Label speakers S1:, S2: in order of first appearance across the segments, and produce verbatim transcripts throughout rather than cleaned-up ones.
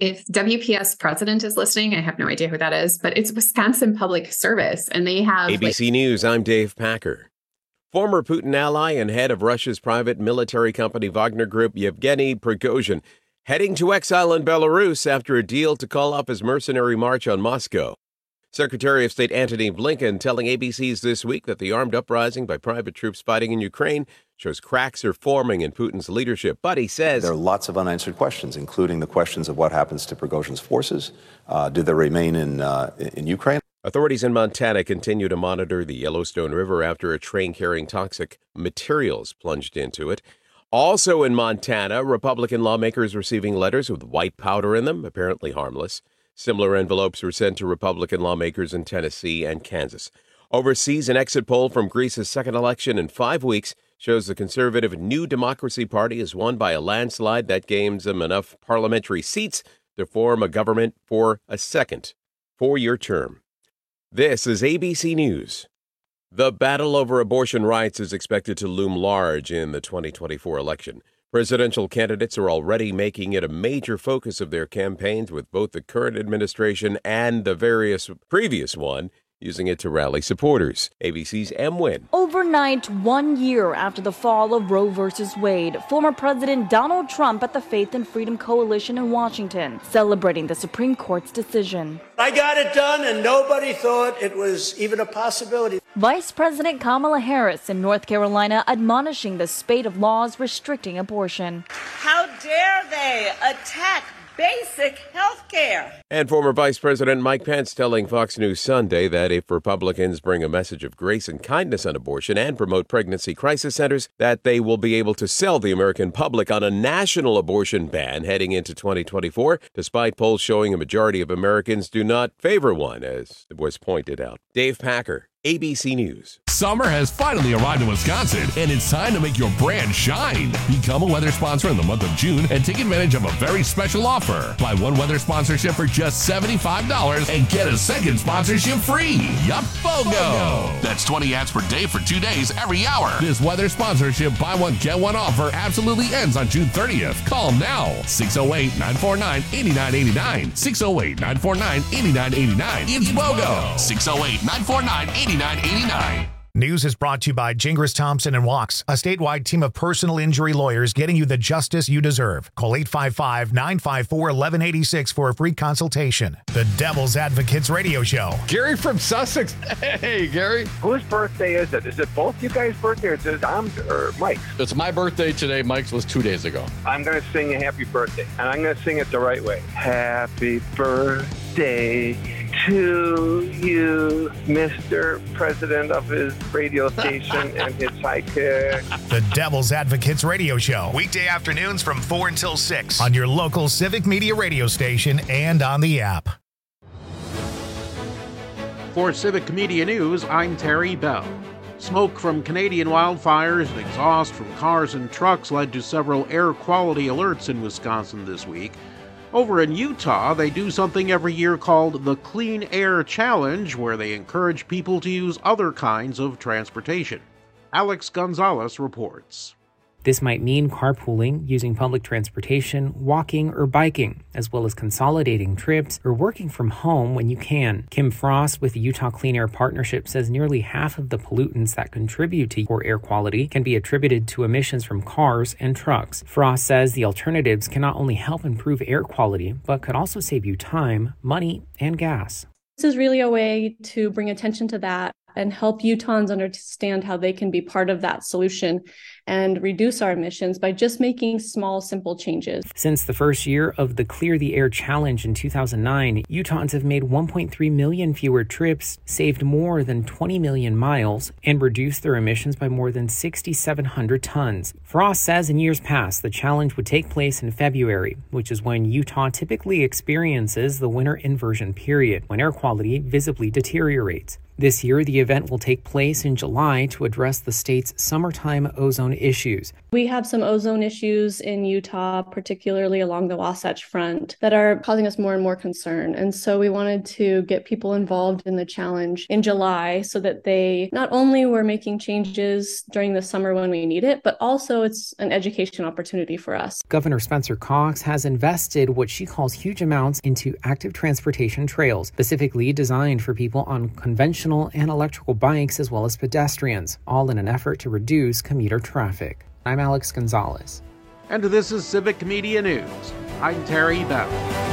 S1: if W P S president is listening, I have no idea who that is, but it's Wisconsin Public Service, and they have
S2: A B C like- News, I'm Dave Packer. Former Putin ally and head of Russia's private military company Wagner Group, Yevgeny Prigozhin, heading to exile in Belarus after a deal to call off his mercenary march on Moscow. Secretary of State Antony Blinken telling A B C's This Week that the armed uprising by private troops fighting in Ukraine shows cracks are forming in Putin's leadership. But he says
S3: there are lots of unanswered questions, including the questions of what happens to Prigozhin's forces. Uh, do they remain in uh, in Ukraine?
S2: Authorities in Montana continue to monitor the Yellowstone River after a train carrying toxic materials plunged into it. Also in Montana, Republican lawmakers receiving letters with white powder in them, apparently harmless. Similar envelopes were sent to Republican lawmakers in Tennessee and Kansas. Overseas, an exit poll from Greece's second election in five weeks shows the conservative New Democracy Party has won by a landslide that gains them enough parliamentary seats to form a government for a second four-year term. This is A B C News. The battle over abortion rights is expected to loom large in the twenty twenty-four election. Presidential candidates are already making it a major focus of their campaigns, with both the current administration and the various previous one using it to rally supporters. A B C's M. Wynn.
S4: Overnight, one year after the fall of Roe versus Wade, former President Donald Trump at the Faith and Freedom Coalition in Washington, celebrating the Supreme Court's decision.
S5: I got it done, and nobody thought it was even a possibility.
S4: Vice President Kamala Harris in North Carolina admonishing the spate of laws restricting abortion.
S6: How dare they attack basic health care?
S2: And former Vice President Mike Pence telling Fox News Sunday that if Republicans bring a message of grace and kindness on abortion and promote pregnancy crisis centers, that they will be able to sell the American public on a national abortion ban heading into twenty twenty-four, despite polls showing a majority of Americans do not favor one, as was pointed out. Dave Packer, A B C News.
S7: Summer has finally arrived in Wisconsin, and it's time to make your brand shine. Become a weather sponsor in the month of June and take advantage of a very special offer. Buy one weather sponsorship for just seventy-five dollars and get a second sponsorship free. Yup, BOGO! That's twenty ads per day for two days every hour. This weather sponsorship buy one, get one offer absolutely ends on June thirtieth. Call now. six oh eight, nine four nine, eight nine eight nine. six oh eight, nine four nine, eight nine eight nine. It's BOGO. six oh eight, nine four nine, eight nine eight nine.
S8: News is brought to you by Gingras Thompson and Walks, a statewide team of personal injury lawyers getting you the justice you deserve. Call eight five five, nine five four, one one eight six for a free consultation. The Devil's Advocates Radio Show.
S9: Gary from Sussex. Hey, Gary.
S10: Whose birthday is it? Is it both you guys' birthday or is it Dom's or Mike's?
S9: It's my birthday today. Mike's was two days ago.
S10: I'm going to sing a happy birthday, and I'm going to sing it the right way. Happy birthday to you, Mister President of his radio station and his sidekick.
S8: The Devil's Advocates Radio Show. Weekday afternoons from four until six on your local Civic Media radio station and on the app.
S11: For Civic Media News, I'm Terry Bell. Smoke from Canadian wildfires and exhaust from cars and trucks led to several air quality alerts in Wisconsin this week. Over in Utah, they do something every year called the Clean Air Challenge, where they encourage people to use other kinds of transportation. Alex Gonzalez reports.
S12: This might mean carpooling, using public transportation, walking, or biking, as well as consolidating trips or working from home when you can. Kim Frost with the Utah Clean Air Partnership says nearly half of the pollutants that contribute to poor air quality can be attributed to emissions from cars and trucks. Frost says the alternatives can not only help improve air quality, but could also save you time, money, and gas.
S13: This is really a way to bring attention to that and help Utahns understand how they can be part of that solution and reduce our emissions by just making small, simple changes.
S12: Since the first year of the Clear the Air Challenge in two thousand nine, Utahns have made one point three million fewer trips, saved more than twenty million miles, and reduced their emissions by more than six thousand seven hundred tons. Frost says in years past, the challenge would take place in February, which is when Utah typically experiences the winter inversion period, when air quality visibly deteriorates. This year, the event will take place in July to address the state's summertime ozone issues.
S13: We have some ozone issues in Utah, particularly along the Wasatch Front, that are causing us more and more concern. And so we wanted to get people involved in the challenge in July so that they not only were making changes during the summer when we need it, but also it's an education opportunity for us.
S12: Governor Spencer Cox has invested what she calls huge amounts into active transportation trails, specifically designed for people on conventional and electrical bikes as well as pedestrians, all in an effort to reduce commuter traffic. I'm Alex Gonzalez.
S11: And this is Civic Media News. I'm Terry Bell.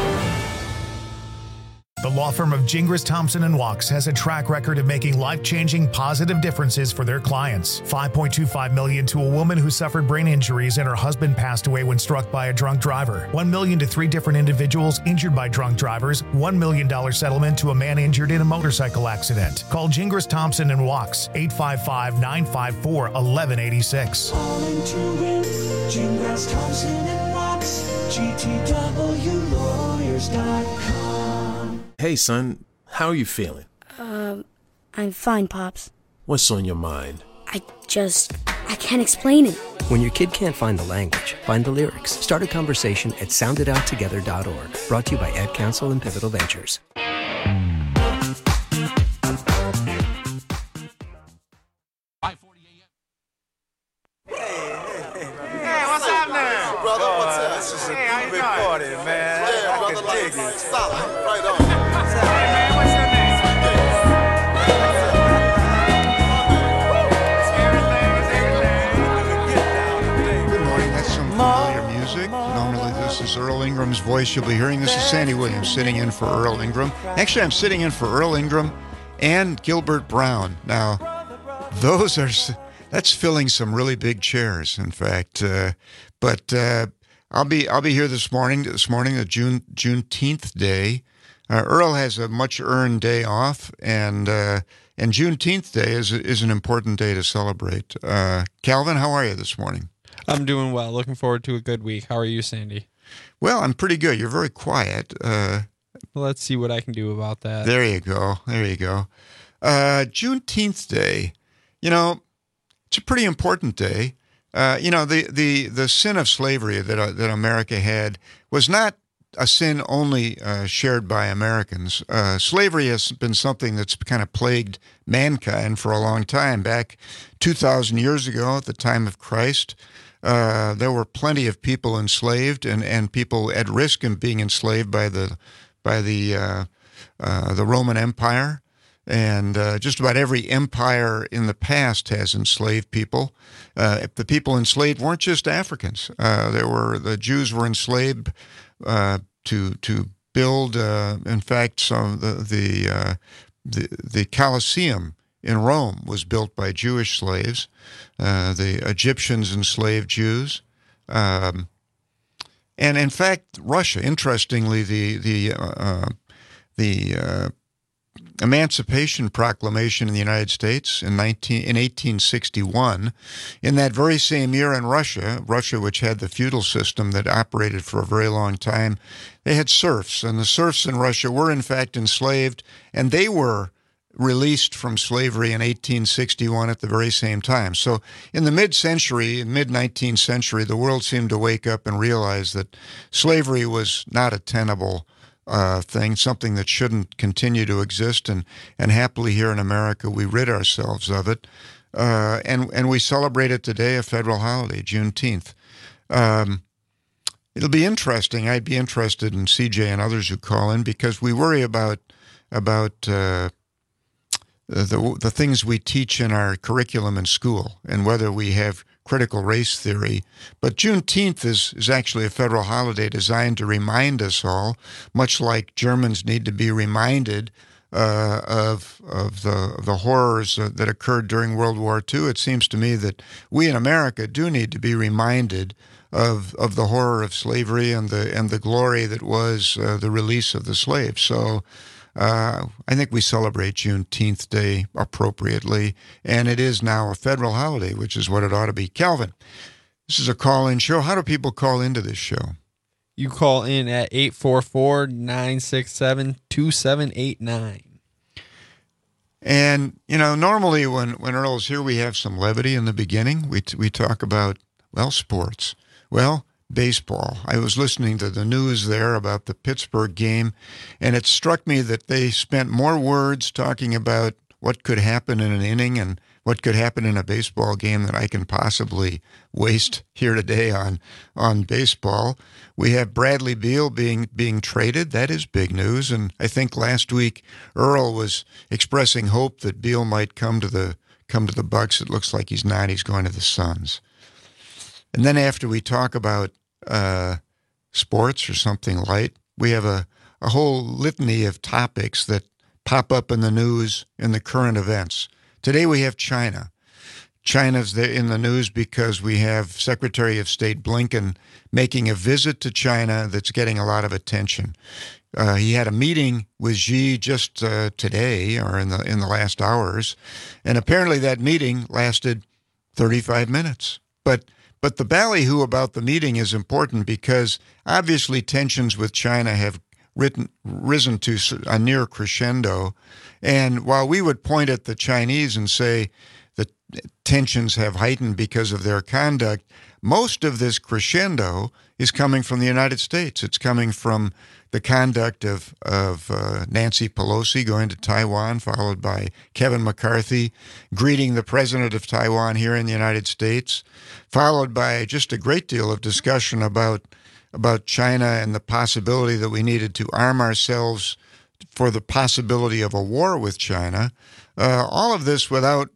S8: The law firm of Gingras, Thompson and Walks has a track record of making life-changing positive differences for their clients. five point two five million dollars to a woman who suffered brain injuries and her husband passed away when struck by a drunk driver. one million dollars to three different individuals injured by drunk drivers. one million dollars settlement to a man injured in a motorcycle accident. Call Gingras, Thompson and Walks, eight five five, nine five four, one one eight six.
S14: Calling to win, Gingras, Thompson and Walks, G T W lawyers dot com.
S15: Hey, son, how are you feeling?
S16: Um, I'm fine, Pops.
S15: What's on your mind?
S16: I just, I can't explain it.
S17: When your kid can't find the language, find the lyrics. Start a conversation at sound it out together dot org. Brought to you by Ad Council and Pivotal Ventures.
S18: Hey, what's happening? Hey, brother, what's up? This is a hey, big party, man. Yeah, I brother, can dig like, it. Solid, right on. Hey, man, what's your name?
S19: Good morning. That's some familiar music. Normally, this is Earl Ingram's voice. You'll be hearing this is Sandy Williams sitting in for Earl Ingram. Actually, I'm sitting in for Earl Ingram and Gilbert Brown. Now, those are... That's filling some really big chairs, in fact. Uh, but uh, I'll be I'll be here this morning. This morning, the June Juneteenth day. Uh, Earl has a much earned day off, and uh, and Juneteenth day is is an important day to celebrate. Uh, Calvin, how are you this morning?
S20: I'm doing well. Looking forward to a good week. How are you, Sandy?
S19: Well, I'm pretty good. You're very quiet. Uh,
S20: well, let's see what I can do about that.
S19: There you go. There you go. Uh, Juneteenth day. You know. It's a pretty important day. Uh, you know, the, the, the sin of slavery that uh, that America had was not a sin only uh, shared by Americans. Uh, slavery has been something that's kind of plagued mankind for a long time. Back two thousand years ago, at the time of Christ, uh, there were plenty of people enslaved and, and people at risk of being enslaved by the by the uh, uh, the Roman Empire. And uh, just about every empire in the past has enslaved people. Uh, the people enslaved weren't just Africans. Uh, there were the Jews were enslaved uh, to to build. Uh, in fact, some the the, uh, the the Colosseum in Rome was built by Jewish slaves. Uh, the Egyptians enslaved Jews, um, and in fact, Russia. Interestingly, the the uh, the uh, Emancipation Proclamation in the United States in nineteen in eighteen sixty-one. In that very same year in Russia, Russia, which had the feudal system that operated for a very long time, they had serfs, and the serfs in Russia were in fact enslaved, and they were released from slavery in eighteen sixty-one at the very same time. So in the mid-century, mid-nineteenth century, the world seemed to wake up and realize that slavery was not a tenable Uh, thing, something that shouldn't continue to exist, and and happily here in America we rid ourselves of it, uh, and and we celebrate it today, a federal holiday, Juneteenth. Um, it'll be interesting. I'd be interested in C J and others who call in because we worry about about uh, the the things we teach in our curriculum in school and whether we have critical race theory. But Juneteenth is, is actually a federal holiday designed to remind us all, much like Germans need to be reminded uh, of of the the horrors uh, that occurred during World War Two. It seems to me that we in America do need to be reminded of of the horror of slavery and the and the glory that was uh, the release of the slaves. So Uh, I think we celebrate Juneteenth Day appropriately, and it is now a federal holiday, which is what it ought to be. Calvin, this is a call-in show. How do people call into this show?
S20: You call in at eight four four, nine six seven, two seven eight nine.
S19: And, you know, normally when, when Earl's here, we have some levity in the beginning. We, we talk about, well, sports. Well, baseball. I was listening to the news there about the Pittsburgh game, and it struck me that they spent more words talking about what could happen in an inning and what could happen in a baseball game that I can possibly waste here today on on baseball. We have Bradley Beal being being traded. That is big news. And I think last week Earl was expressing hope that Beal might come to the come to the Bucks. It looks like he's not. He's going to the Suns. And then after we talk about uh, sports or something light, we have a, a whole litany of topics that pop up in the news in the current events. Today we have China. China's in the news because we have Secretary of State Blinken making a visit to China that's getting a lot of attention. Uh, he had a meeting with Xi just uh, today or in the in the last hours, and apparently that meeting lasted thirty-five minutes. But but the ballyhoo about the meeting is important because obviously tensions with China have written, risen to a near crescendo. And while we would point at the Chinese and say that tensions have heightened because of their conduct, most of this crescendo is coming from the United States. It's coming from the conduct of, of uh, Nancy Pelosi going to Taiwan, followed by Kevin McCarthy greeting the president of Taiwan here in the United States, followed by just a great deal of discussion about about China and the possibility that we needed to arm ourselves for the possibility of a war with China. Uh, all of this without,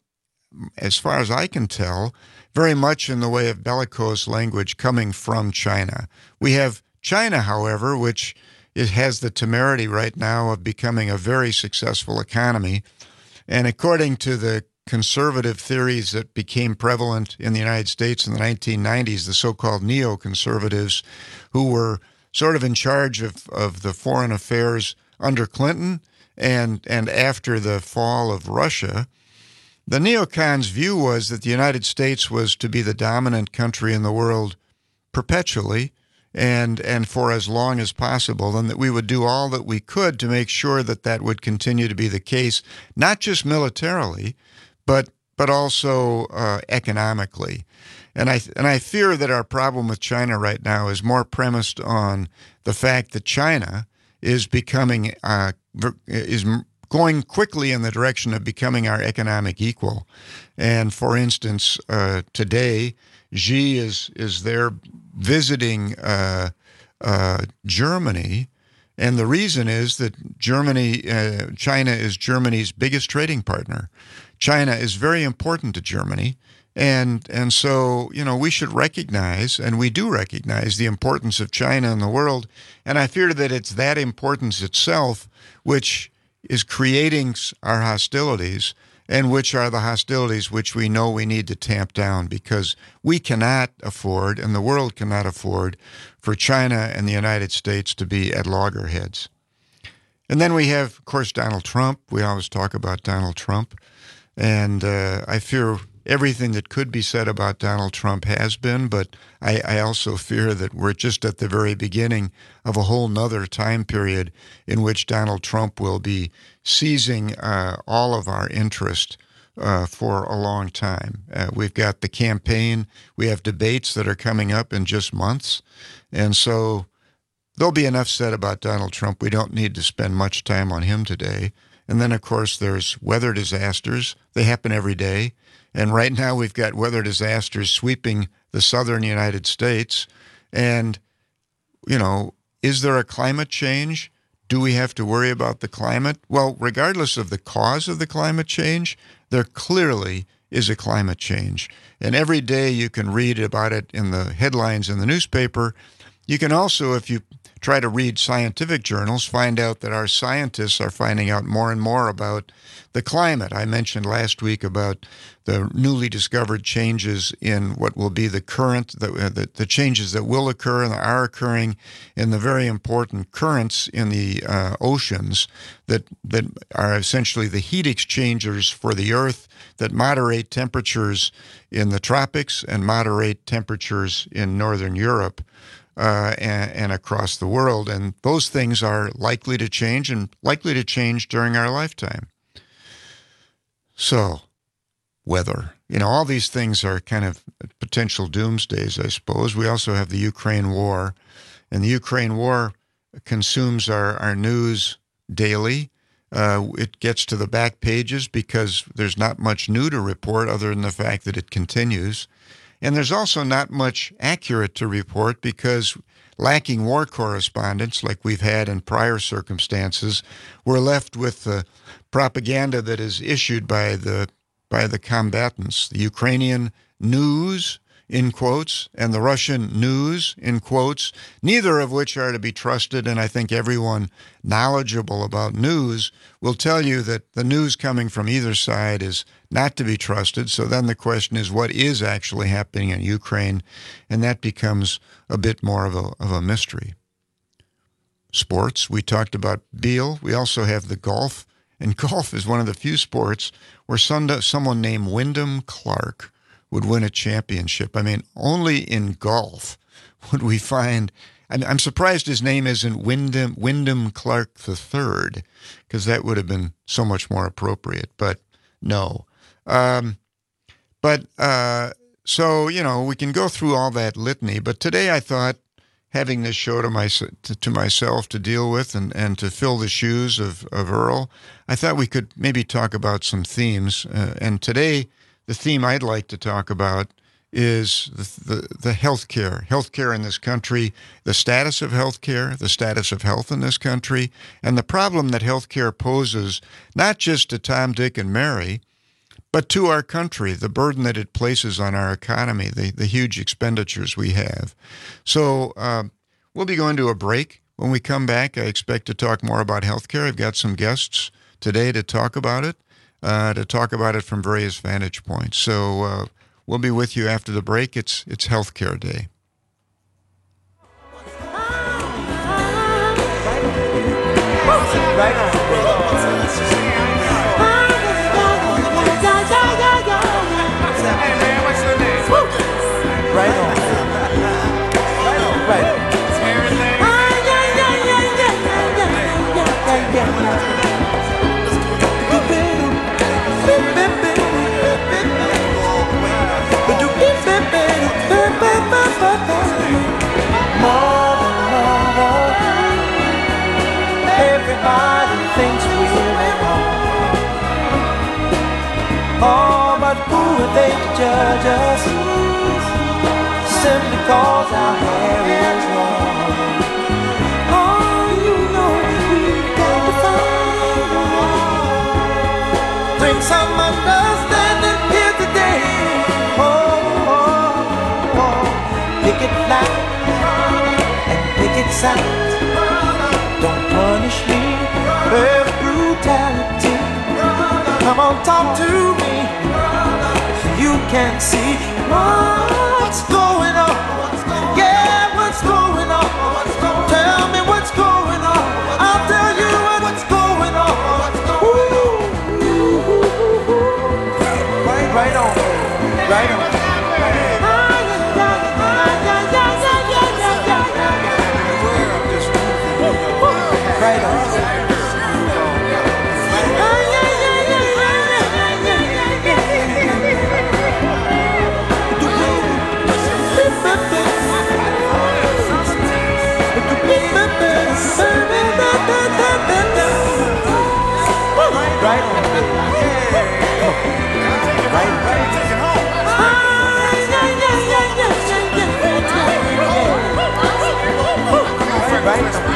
S19: as far as I can tell, very much in the way of bellicose language coming from China. We have China, however, which it has the temerity right now of becoming a very successful economy. And according to the conservative theories that became prevalent in the United States in the nineteen nineties, the so-called neoconservatives, who were sort of in charge of, of the foreign affairs under Clinton and, and after the fall of Russia, the neocons' view was that the United States was to be the dominant country in the world perpetually and and for as long as possible, and that we would do all that we could to make sure that that would continue to be the case, not just militarily, but but also uh, economically. And I and I fear that our problem with China right now is more premised on the fact that China is becoming uh, is going quickly in the direction of becoming our economic equal. And for instance, uh, today Xi is is there visiting uh, uh, Germany, and the reason is that Germany, uh, China is Germany's biggest trading partner. China is very important to Germany. And and so, you know, we should recognize, and we do recognize, the importance of China in the world. And I fear that it's that importance itself which is creating our hostilities, and which are the hostilities which we know we need to tamp down, because we cannot afford, and the world cannot afford, for China and the United States to be at loggerheads. And then we have, of course, Donald Trump. We always talk about Donald Trump. And uh, I fear everything that could be said about Donald Trump has been, but I, I also fear that we're just at the very beginning of a whole nother time period in which Donald Trump will be seizing uh, all of our interest uh, for a long time. Uh, we've got the campaign. We have debates that are coming up in just months. And so there'll be enough said about Donald Trump. We don't need to spend much time on him today. And then, of course, there's weather disasters. They happen every day. And right now we've got weather disasters sweeping the southern United States. And, you know, is there a climate change? Do we have to worry about the climate? Well, regardless of the cause of the climate change, there clearly is a climate change. And every day you can read about it in the headlines in the newspaper. You can also, if you try to read scientific journals, find out that our scientists are finding out more and more about the climate. I mentioned last week about the newly discovered changes in what will be the current, the, the, the changes that will occur and are occurring in the very important currents in the uh, oceans that, that are essentially the heat exchangers for the Earth, that moderate temperatures in the tropics and moderate temperatures in northern Europe. Uh, and, and across the world. And those things are likely to change and likely to change during our lifetime. So, weather. You know, all these things are kind of potential doomsdays, I suppose. We also have the Ukraine war, and the Ukraine war consumes our, our news daily. Uh, it gets to the back pages because there's not much new to report other than the fact that it continues. And there's also not much accurate to report because lacking war correspondents like we've had in prior circumstances, we're left with the propaganda that is issued by the by the combatants, the Ukrainian news, in quotes, and the Russian news, in quotes, neither of which are to be trusted. And I think everyone knowledgeable about news will tell you that the news coming from either side is not to be trusted. So then the question is, what is actually happening in Ukraine? And that becomes a bit more of a, of a mystery. Sports, we talked about Beal. We also have the golf. And golf is one of the few sports where someone named Wyndham Clark would win a championship. I mean, only in golf would we find, I'm, I'm surprised his name isn't Wyndham, Wyndham Clark the third, because that would have been so much more appropriate, but no. Um, but, uh, so, you know, we can go through all that litany, but today I thought, having this show to, my, to, to myself to deal with and, and to fill the shoes of, of Earl, I thought we could maybe talk about some themes. Uh, and today, the theme I'd like to talk about is the, the, the healthcare, healthcare in this country, the status of healthcare, the status of health in this country, and the problem that healthcare poses, not just to Tom, Dick, and Mary, but to our country, the burden that it places on our economy, the, the huge expenditures we have. So uh, we'll be going to a break. When we come back, I expect to talk more about healthcare. I've got some guests today to talk about it, uh, to talk about it from various vantage points. So uh, we'll be with you after the break. It's, it's Healthcare Day.
S14: Right on. Hey man, what's your name? Right on. Right on. Right on. Everything. Everybody thinks we're at home. Oh, but who are they to judge us? Simply cause our hair is long. Oh, you know we've got to find a way. Bring some understanding here today. Oh, oh, oh. Pick it loud and pick it sound. Don't punish me with brutality. Come on, talk to me so you can see what's going on. Yeah, what's going on? Tell me what's going on. I'll tell you what's going on. Ooh, ooh, ooh, ooh. Right on, right on. Right on. Right on. Right, right. Take it home. Right on.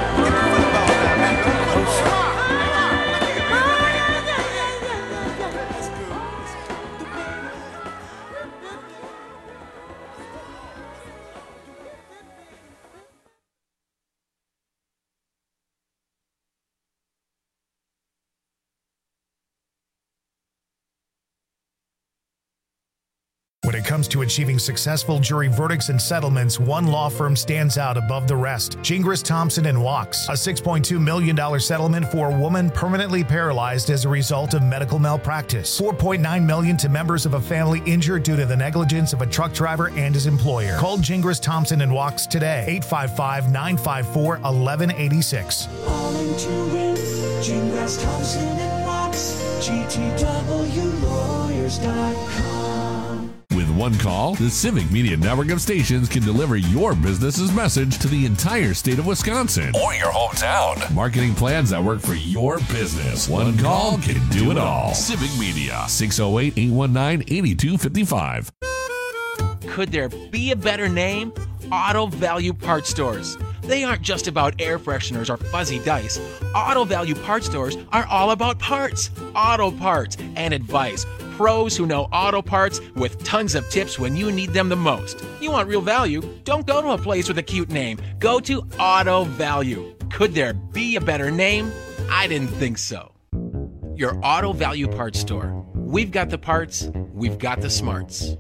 S8: When it comes to achieving successful jury verdicts and settlements, one law firm stands out above the rest. Gingras, Thompson and Wachs. A six point two million dollars settlement for a woman permanently paralyzed as a result of medical malpractice. four point nine million dollars to members of a family injured due to the negligence of a truck driver and his employer. Call Gingras, Thompson and Wachs today. eight five five, nine five four, one one eight six.
S14: All into it. Gingras, Thompson and Wachs. G T W lawyers dot com.
S7: With one call, the Civic Media Network of stations can deliver your business's message to the entire state of Wisconsin or your hometown. Marketing plans that work for your business. One call can do it all. Civic Media, six oh eight, eight one nine, eight two five five.
S21: Could there be a better name? Auto Value Parts Stores. They aren't just about air fresheners or fuzzy dice. Auto Value Parts Stores are all about parts, auto parts, and advice. Pros who know auto parts with tons of tips when you need them the most. You want real value? Don't go to a place with a cute name. Go to Auto Value. Could there be a better name? I didn't think so. Your Auto Value Parts Store. We've got the parts, we've got the smarts.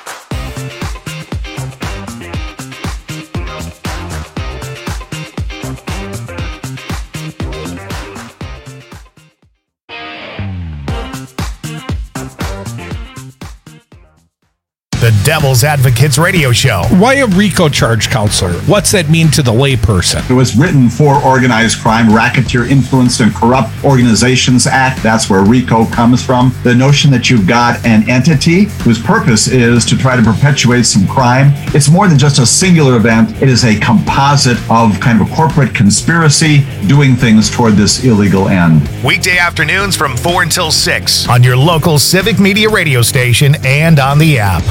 S8: The Devil's Advocates Radio Show.
S22: Why a RICO charge, counselor? What's that mean to the layperson?
S23: It was written for Organized Crime, Racketeer Influenced and Corrupt Organizations Act. That's where RICO comes from. The notion that you've got an entity whose purpose is to try to perpetuate some crime. It's more than just a singular event. It is a composite of kind of a corporate conspiracy doing things toward this illegal end.
S8: Weekday afternoons from four until six on your local Civic Media radio station and on the app.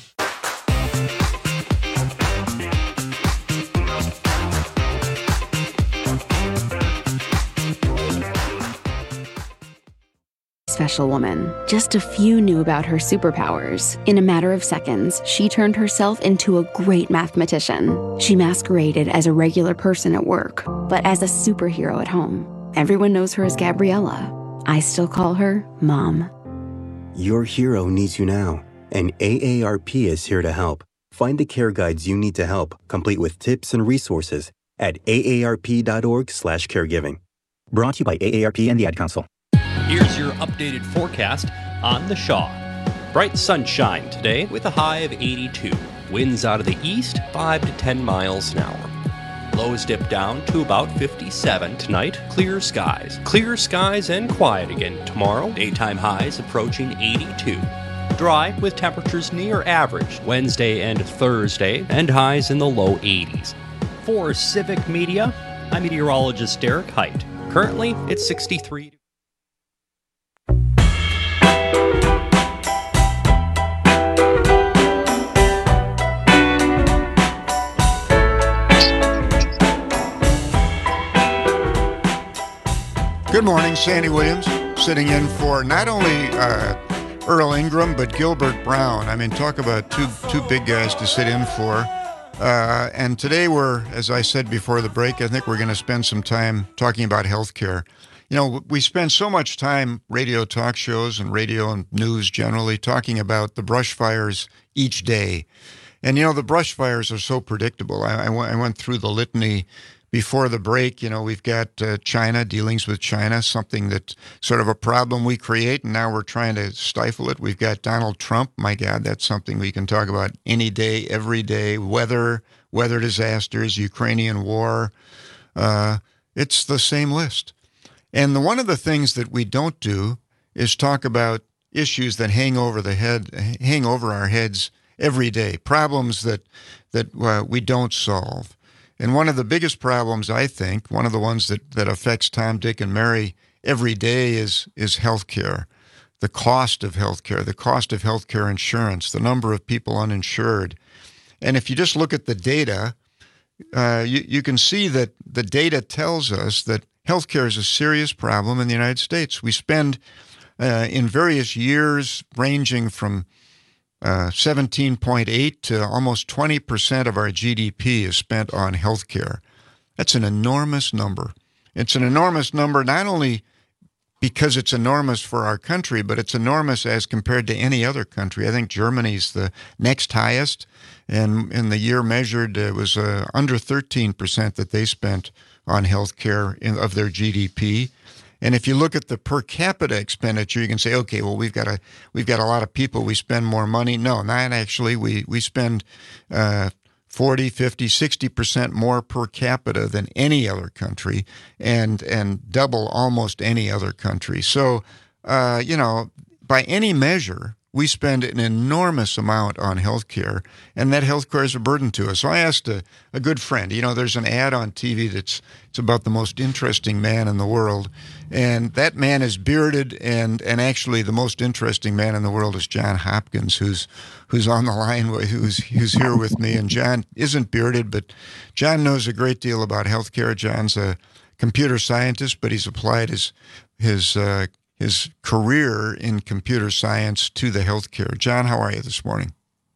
S24: Special woman. Just a few knew about her superpowers. In a matter of seconds, she turned herself into a great mathematician. She masqueraded as a regular person at work, but as a superhero at home. Everyone knows her as Gabriella. I still call her Mom.
S25: Your hero needs you now, and A A R P is here to help. Find the care guides you need to help, complete with tips and resources at A A R P dot org slash caregiving. Brought to you by A A R P and the Ad Council.
S26: Here's your updated forecast on the Shaw. Bright sunshine today with a high of eighty-two. Winds out of the east, five to ten miles an hour. Lows dip down to about fifty-seven tonight. Clear skies. Clear skies and quiet again tomorrow. Daytime highs approaching eighty-two. Dry with temperatures near average Wednesday and Thursday and highs in the low eighties. For Civic Media, I'm meteorologist Derek Height. Currently, it's sixty-three.
S19: Good morning, Sandy Williams, sitting in for not only uh, Earl Ingram, but Gilbert Brown. I mean, talk about two two big guys to sit in for. Uh, and today we're, as I said before the break, I think we're going to spend some time talking about healthcare. You know, we spend so much time, radio talk shows and radio and news generally, talking about the brush fires each day. And, you know, the brush fires are so predictable. I, I, w- I went through the litany before the break. You know, we've got uh, China, dealings with China, something that sort of a problem we create, and now we're trying to stifle it. We've got Donald Trump. My God, that's something we can talk about any day, every day. Weather, weather disasters, Ukrainian war. Uh, it's the same list. And the, one of the things that we don't do is talk about issues that hang over the head, hang over our heads every day, problems that that uh, we don't solve. And one of the biggest problems, I think, one of the ones that, that affects Tom, Dick, and Mary every day is is healthcare, the cost of healthcare, the cost of healthcare insurance, the number of people uninsured. And if you just look at the data, uh, you, you can see that the data tells us that healthcare is a serious problem in the United States. We spend uh, in various years ranging from Uh, seventeen point eight to almost twenty percent of our G D P is spent on healthcare. That's an enormous number. It's an enormous number not only because it's enormous for our country, but it's enormous as compared to any other country. I think Germany's the next highest, and in the year measured, it was uh, under thirteen percent that they spent on healthcare in, of their G D P. And if you look at the per capita expenditure, you can say, okay, well, we've got a we've got a lot of people. We spend more money. No, not actually. We we spend uh, forty, fifty, sixty percent more per capita than any other country, and and double almost any other country. So uh, you know, by any measure, we spend an enormous amount on healthcare, and that healthcare is a burden to us. So I asked a, a good friend, you know, there's an ad on T V that's it's about the most interesting man in the world, and that man is bearded, and and actually the most interesting man in the world is John Hopkins, who's who's on the line, who's who's here with me. And John isn't bearded, but John knows a great deal about healthcare. John's a computer scientist, but he's applied his his uh, his career in computer science to the healthcare. John, how are you this morning?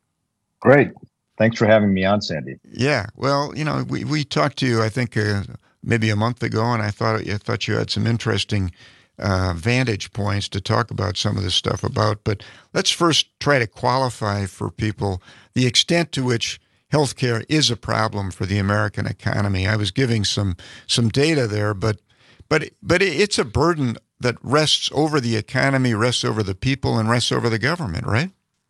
S1: Great. Thanks for having me on, Sandy.
S19: Yeah. Well, you know, we, we talked to you, I think, uh, maybe a month ago, and I thought I thought you had some interesting uh, vantage points to talk about some of this stuff about. But let's first try to qualify for people the extent to which healthcare is a problem for the American economy. I was giving some some data there, but but but it's a burden that rests over the economy, rests over the people, and rests over the government, right?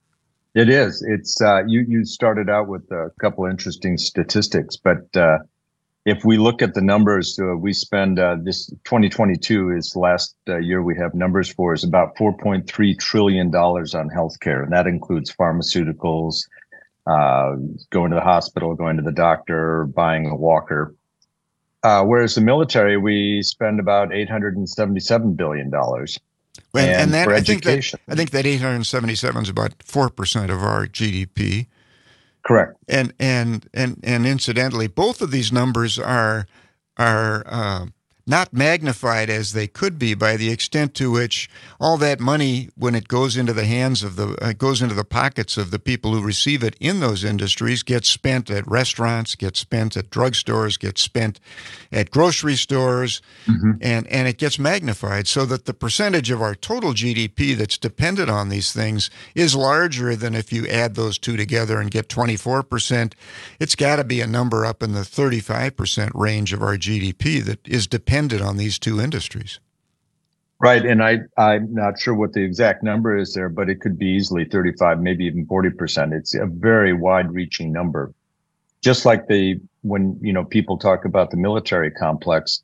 S1: It is. It's uh, you. You started out with a couple of interesting statistics, but uh, if we look at the numbers, uh, we spend uh, this twenty twenty-two is the last uh, year we have numbers for is about four point three trillion dollars on healthcare, and that includes pharmaceuticals, uh, going to the hospital, going to the doctor, buying a walker. Uh, whereas the military, we spend about eight hundred seventy-seven billion dollars.
S19: And,
S1: and,
S19: and that,
S1: for
S19: I think
S1: education.
S19: that I think that eight hundred seventy-seven is about four percent of our G D P.
S1: Correct.
S19: And and and and incidentally, both of these numbers are are uh, not magnified as they could be by the extent to which all that money, when it goes into the hands of the uh, goes into the pockets of the people who receive it in those industries, gets spent at restaurants, gets spent at drugstores, gets spent at grocery stores, mm-hmm. and and it gets magnified so that the percentage of our total G D P that's dependent on these things is larger than if you add those two together and get twenty-four percent. It's got to be a number up in the thirty-five percent range of our G D P that is dependent on these two industries.
S1: Right. And I, I'm not sure what the exact number is there, but it could be easily thirty-five, maybe even forty percent. It's a very wide reaching number. Just like the, when, you know, people talk about the military complex,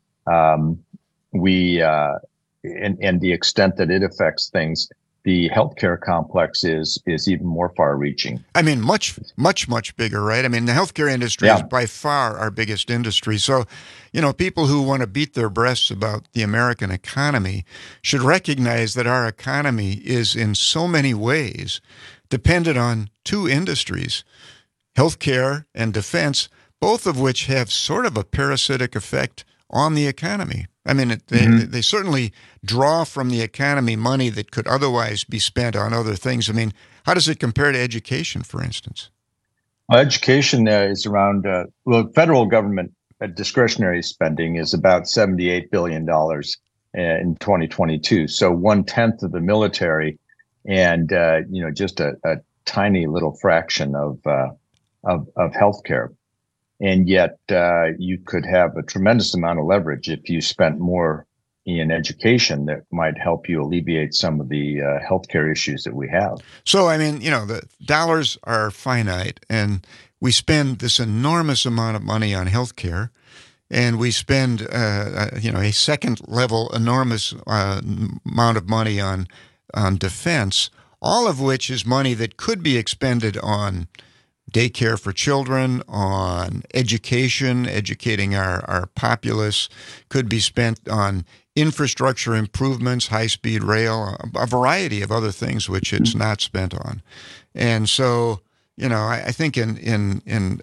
S1: um, we, uh, and, and the extent that it affects things, the healthcare complex is is even more far-reaching.
S19: I mean, much, much, much bigger, right? I mean, the healthcare industry
S1: yeah.
S19: is by far our biggest industry. So, you know, people who want to beat their breasts about the American economy should recognize that our economy is in so many ways dependent on two industries, healthcare and defense, both of which have sort of a parasitic effect on the economy. I mean, it, they, mm-hmm. they certainly draw from the economy money that could otherwise be spent on other things. I mean, how does it compare to education, for instance?
S1: Well, education uh, is around, uh, well, federal government uh, discretionary spending is about seventy-eight billion dollars in twenty twenty-two. So one tenth of the military and, uh, you know, just a, a tiny little fraction of, uh, of, of healthcare. And yet uh, you could have a tremendous amount of leverage if you spent more in education that might help you alleviate some of the uh, healthcare issues that we have.
S19: So, I mean, you know, the dollars are finite, and we spend this enormous amount of money on healthcare, and we spend, uh, you know, a second level enormous uh, amount of money on on defense, all of which is money that could be expended on daycare for children, on education, educating our, our populace, could be spent on infrastructure improvements, high-speed rail, a, a variety of other things which it's not spent on. And so, you know, I, I think in, in, in,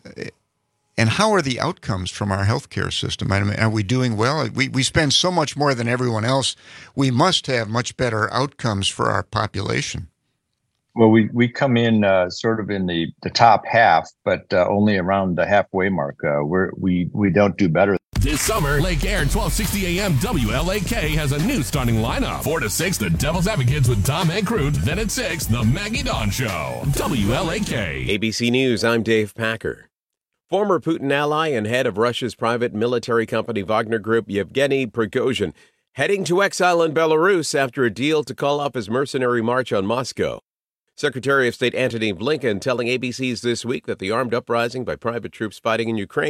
S19: and how are the outcomes from our healthcare system? I mean, are we doing well? We, we spend so much more than everyone else. We must have much better outcomes for our population.
S1: Well, we, we come in uh, sort of in the, the top half, but uh, only around the halfway mark. Uh, we're, we we don't do better.
S7: This summer, Lake Air twelve sixty A M W L A K has a new starting lineup. four to six, the Devil's Advocates with Tom Ankroot. Then at six, the Maggie Dawn Show. W L A K.
S2: A B C News, I'm Dave Packer. Former Putin ally and head of Russia's private military company Wagner Group, Yevgeny Prigozhin, heading to exile in Belarus after a deal to call off his mercenary march on Moscow. Secretary of State Antony Blinken telling A B C's This Week that the armed uprising by private troops fighting in Ukraine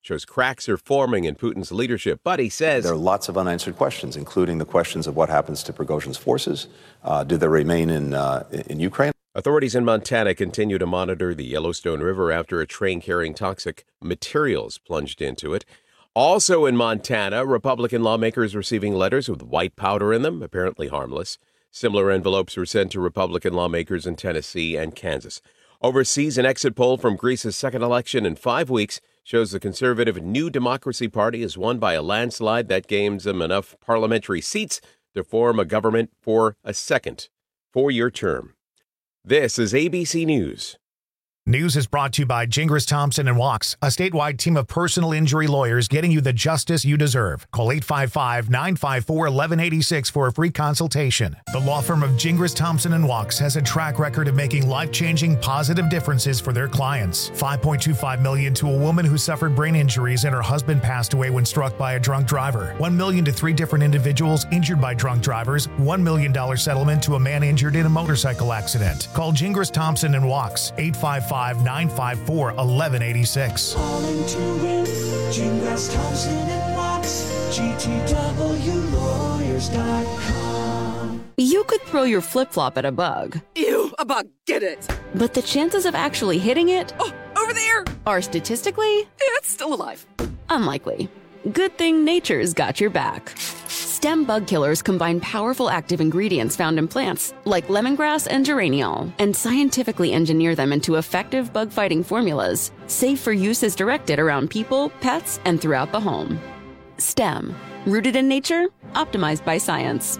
S2: shows cracks are forming in Putin's leadership. But he says
S3: there are lots of unanswered questions, including the questions of what happens to Prigozhin's forces. Uh, do they remain in uh, in Ukraine?
S2: Authorities in Montana continue to monitor the Yellowstone River after a train carrying toxic materials plunged into it. Also in Montana, Republican lawmakers receiving letters with white powder in them, apparently harmless. Similar envelopes were sent to Republican lawmakers in Tennessee and Kansas. Overseas, an exit poll from Greece's second election in five weeks shows the conservative New Democracy Party is won by a landslide that gains them enough parliamentary seats to form a government for a second four-year term. This is A B C News.
S8: News is brought to you by Gingras Thompson and Walks, a statewide team of personal injury lawyers getting you the justice you deserve. Call eight five five, nine five four, one one eight six for a free consultation. The law firm of Gingras Thompson and Walks has a track record of making life-changing positive differences for their clients. five point two five million dollars to a woman who suffered brain injuries and her husband passed away when struck by a drunk driver. one million dollars to three different individuals injured by drunk drivers. one million dollars settlement to a man injured in a motorcycle accident. Call Gingras Thompson and Walks, eight five five, nine five four, one one eight six.
S14: Calling to win, Gingras Thompson and Walks, G T W lawyers dot com.
S4: You could throw your flip-flop at a bug.
S5: Ew, a bug, get it.
S4: But the chances of actually hitting it
S5: oh, over there
S4: are statistically,
S5: it's still alive.
S4: Unlikely. Good thing nature's got your back. Stem bug killers combine powerful active ingredients found in plants, like lemongrass and geraniol, and scientifically engineer them into effective bug-fighting formulas, safe for use as directed around people, pets, and throughout the home. Stem. Rooted in nature, optimized by science.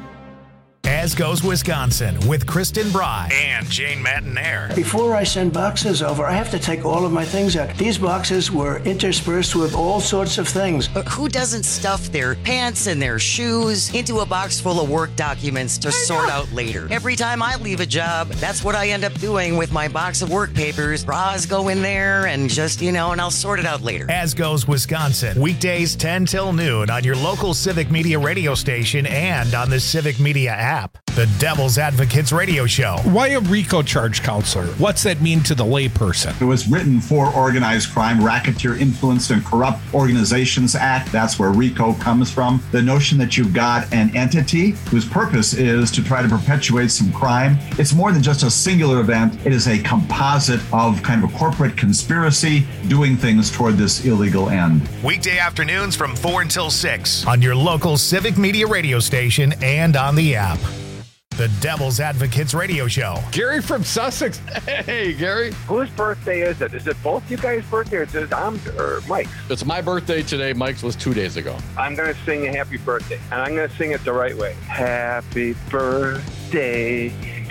S8: As Goes Wisconsin with Kristen Bry and Jane Matinaire.
S6: Before I send boxes over, I have to take all of my things out. These boxes were interspersed with all sorts of things.
S9: But who doesn't stuff their pants and their shoes into a box full of work documents to sort out later? Every time I leave a job, that's what I end up doing with my box of work papers. Bras go in there and just, you know, and I'll sort it out later.
S8: As Goes Wisconsin, weekdays ten till noon on your local Civic Media radio station and on the Civic Media app. The Devil's Advocates Radio Show.
S22: Why a RICO charge, counselor? What's that mean to the layperson?
S23: It was written for Organized Crime, Racketeer Influenced and Corrupt Organizations Act. That's where RICO comes from. The notion that you've got an entity whose purpose is to try to perpetuate some crime. It's more than just a singular event. It is a composite of kind of a corporate conspiracy doing things toward this illegal end.
S8: Weekday afternoons from four until six on your local Civic Media radio station and on the app. The Devil's Advocates Radio Show.
S10: Gary from Sussex. Hey, Gary.
S27: Whose birthday is it? Is it both you guys' birthday or is it um, or Mike's?
S10: It's my birthday today. Mike's was two days ago.
S27: I'm going to sing a happy birthday, and I'm going to sing it the right way. Happy birthday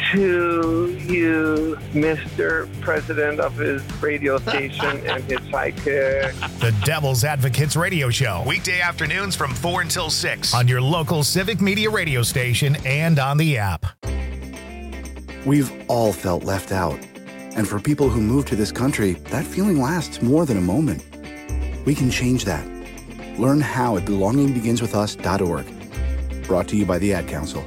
S27: to you, Mister President of his radio station and his sidekick.
S8: The Devil's Advocates Radio Show. Weekday afternoons from four until six on your local Civic Media radio station and on the app.
S28: We've all felt left out. And for people who move to this country, that feeling lasts more than a moment. We can change that. Learn how at belonging begins with us dot org. Brought to you by the Ad Council.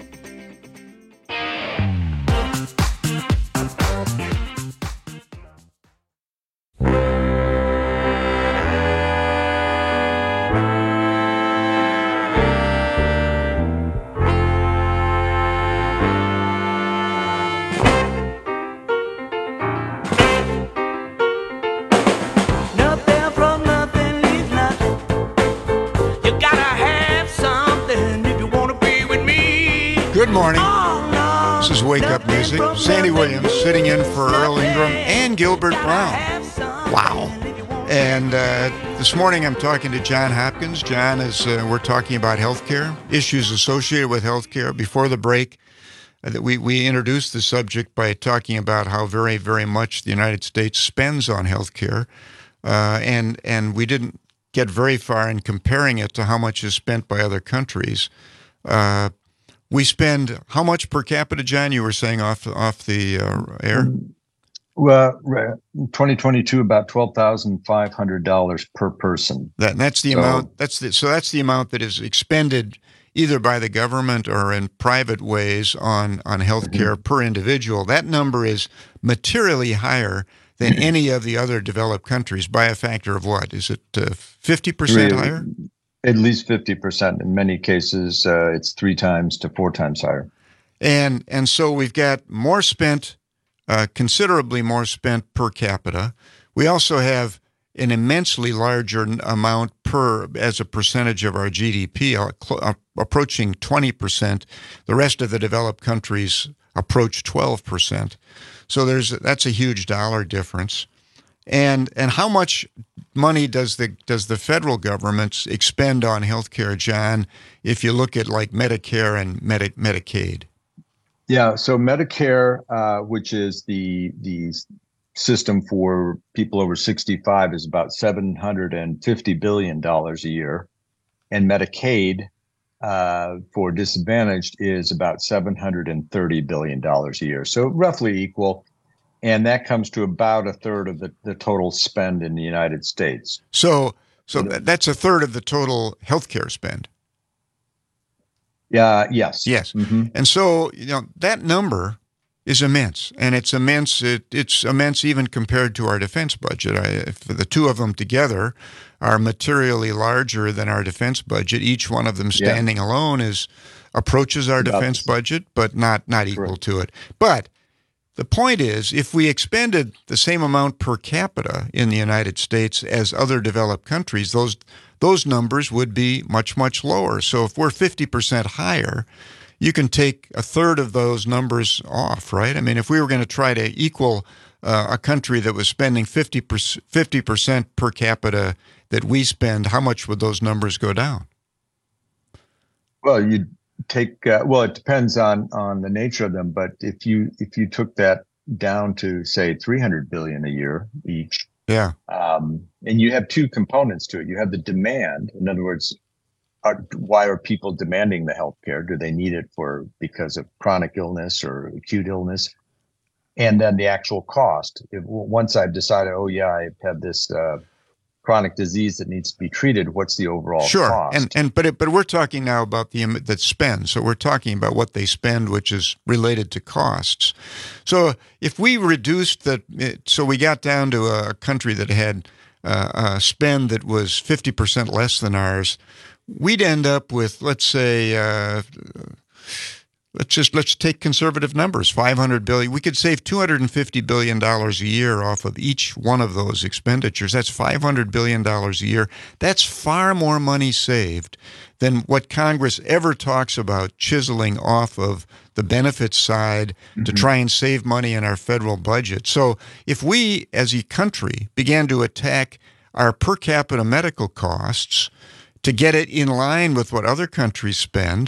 S19: Good morning. This is Wake Up Music. Sandy Williams sitting in for Earl Ingram and Gilbert Brown. Wow. And uh, this morning I'm talking to John Hopkins. John, is uh, we're talking about healthcare, issues associated with healthcare. Before the break, uh, we, we introduced the subject by talking about how very, very much the United States spends on healthcare. Uh, and, and we didn't get very far in comparing it to how much is spent by other countries. Uh, We spend how much per capita, John? You were saying off off the uh, air.
S1: Well, twenty twenty-two, about twelve thousand five hundred dollars per person.
S19: That that's the
S1: so,
S19: amount. That's the, so that's the amount that is expended either by the government or in private ways on on healthcare mm-hmm. per individual. That number is materially higher than any of the other developed countries by a factor of what? Is it uh, fifty percent higher?
S1: At least fifty percent. In many cases, uh, it's three times to four times higher.
S19: And and so we've got more spent, uh, considerably more spent per capita. We also have an immensely larger amount per as a percentage of our G D P, uh, cl- uh, approaching twenty percent. The rest of the developed countries approach twelve percent. So there's that's a huge dollar difference. And and how much money does the does the federal government expend on healthcare, John, if you look at like Medicare and Medi- Medicaid?
S1: Yeah, so Medicare, uh, which is the the system for people over sixty-five, is about seven hundred fifty billion dollars a year. And Medicaid uh, for disadvantaged is about seven hundred thirty billion dollars a year. So roughly equal. And that comes to about a third of the, the total spend in the United States.
S19: So so that's a third of the total healthcare spend.
S1: Yeah, yes.
S19: Yes. Mm-hmm. And so, you know, that number is immense. And it's immense. It, it's immense even compared to our defense budget. I, if the two of them together are materially larger than our defense budget. Each one of them standing yeah. alone is approaches our defense budget, but not, not equal right. to it. But the point is, if we expended the same amount per capita in the United States as other developed countries, those those numbers would be much, much lower. So if we're fifty percent higher, you can take a third of those numbers off, right? I mean, if we were going to try to equal uh, a country that was spending fifty percent per capita that we spend, how much would those numbers go down?
S1: Well, you'd take uh, well, it depends on on the nature of them, but if you if you took that down to say three hundred billion a year each,
S19: yeah,
S1: um, and you have two components to it. You have the demand. In other words, are, why are people demanding the healthcare? Do they need it for because of chronic illness or acute illness? And then the actual cost. If, once I've decided, oh yeah, I have this uh, chronic disease that needs to be treated, what's the overall
S19: sure.
S1: cost?
S19: Sure, and and but it, but we're talking now about the that spend. So we're talking about what they spend, which is related to costs. So if we reduced the, so we got down to a country that had uh, a spend that was fifty percent less than ours, we'd end up with, let's say, uh, let's just let's take conservative numbers, five hundred billion dollars. We could save two hundred fifty billion dollars a year off of each one of those expenditures. That's five hundred billion dollars a year. That's far more money saved than what Congress ever talks about chiseling off of the benefits side mm-hmm. to try and save money in our federal budget. So if we, as a country, began to attack our per capita medical costs to get it in line with what other countries spend,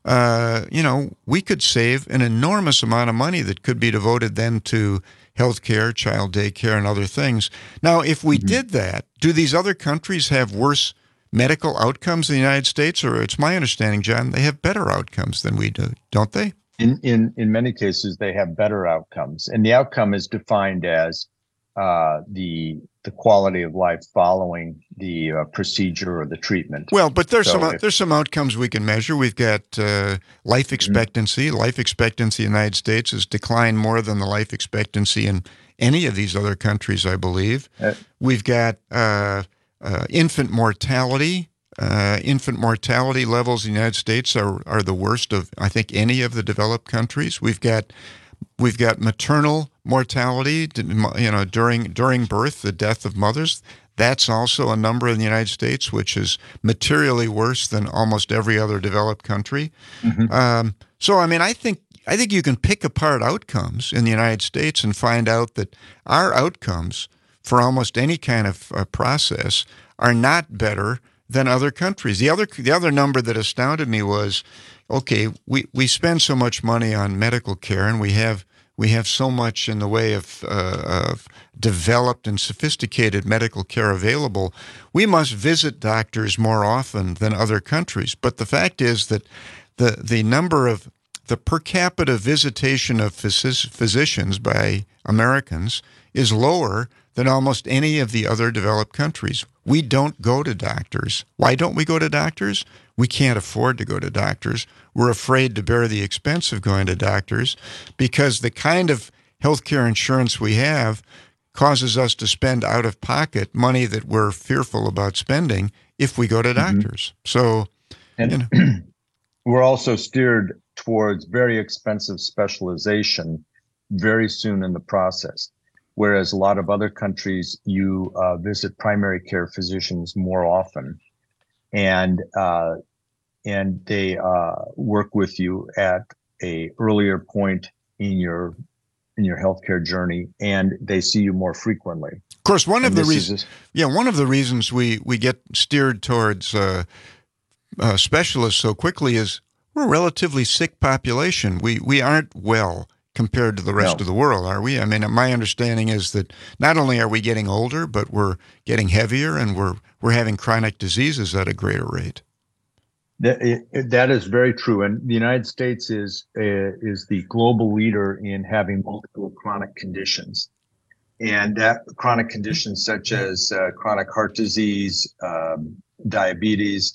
S19: Uh, you know, we could save an enormous amount of money that could be devoted then to health care, child daycare, and other things. Now, if we mm-hmm. did that, do these other countries have worse medical outcomes than the United States? Or it's my understanding, John, they have better outcomes than we do, don't they?
S1: In in in many cases, they have better outcomes. And the outcome is defined as uh, the the quality of life following the uh, procedure or the treatment.
S19: Well, but there's
S1: so
S19: some
S1: if,
S19: there's some outcomes we can measure. We've got uh, life expectancy. Mm-hmm. Life expectancy in the United States has declined more than the life expectancy in any of these other countries, I believe. Uh, We've got uh, uh, infant mortality. Uh, infant mortality levels in the United States are are the worst of, I think, any of the developed countries. We've got We've got maternal mortality, you know, during during birth, the death of mothers. That's also a number in the United States, which is materially worse than almost every other developed country. Mm-hmm. Um, so, I mean, I think I think you can pick apart outcomes in the United States and find out that our outcomes for almost any kind of uh, process are not better than other countries. The other the other number that astounded me was, okay, we, we spend so much money on medical care, and we have we have so much in the way of, uh, of developed and sophisticated medical care available. We must visit doctors more often than other countries. But the fact is that the the number of the per capita visitation of phys- physicians by Americans is lower than almost any of the other developed countries. We don't go to doctors. Why don't we go to doctors? We can't afford to go to doctors. We're afraid to bear the expense of going to doctors because the kind of health care insurance we have causes us to spend out of pocket money that we're fearful about spending if we go to doctors. Mm-hmm. So,
S1: and
S19: you know.
S1: We're also steered towards very expensive specialization very soon in the process. Whereas a lot of other countries, you uh, visit primary care physicians more often, and uh, and they uh, work with you at a earlier point in your in your healthcare journey, and they see you more frequently.
S19: Of course, one
S1: and
S19: of the reasons, yeah, one of the reasons we we get steered towards uh, uh, specialists so quickly is we're a relatively sick population. We we aren't well compared to the rest
S1: no.
S19: of the world, are we? I mean, my understanding is that not only are we getting older, but we're getting heavier, and we're we're having chronic diseases at a greater rate.
S1: That, it, that is very true, and the United States is uh, is the global leader in having multiple chronic conditions, and that chronic conditions such as uh, chronic heart disease, um, diabetes,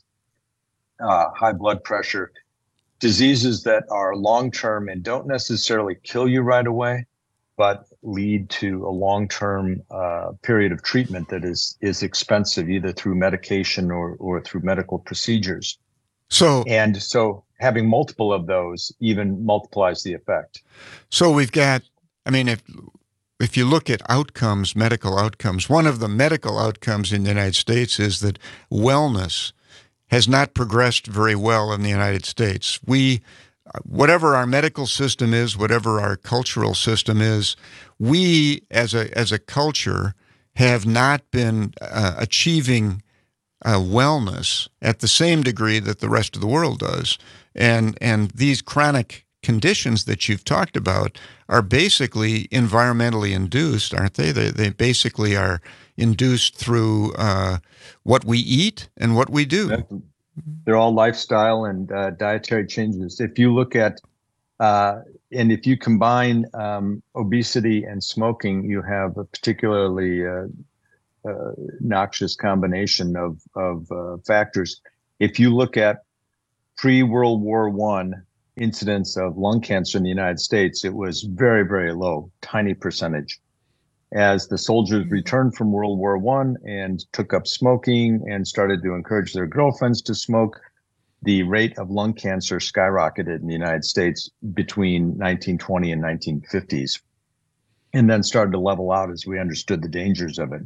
S1: uh, high blood pressure. Diseases that are long-term and don't necessarily kill you right away, but lead to a long-term uh, period of treatment that is is expensive, either through medication or or through medical procedures.
S19: So
S1: and so having multiple of those even multiplies the effect.
S19: So we've got, I mean, if if you look at outcomes, medical outcomes, one of the medical outcomes in the United States is that wellness has not progressed very well in the United States. We, whatever our medical system is, whatever our cultural system is, we as a as a culture have not been uh, achieving uh, wellness at the same degree that the rest of the world does. And and these chronic conditions that you've talked about are basically environmentally induced, aren't they? They, they basically are induced through uh, what we eat and what we do.
S1: They're all lifestyle and uh, dietary changes. If you look at, uh, and if you combine um, obesity and smoking, you have a particularly uh, uh, noxious combination of, of uh, factors. If you look at pre-World War One incidence of lung cancer in the United States, it was very, very low, tiny percentage. As the soldiers returned from World War One and took up smoking and started to encourage their girlfriends to smoke, the rate of lung cancer skyrocketed in the United States between nineteen twenty and nineteen fifties, and then started to level out as we understood the dangers of it.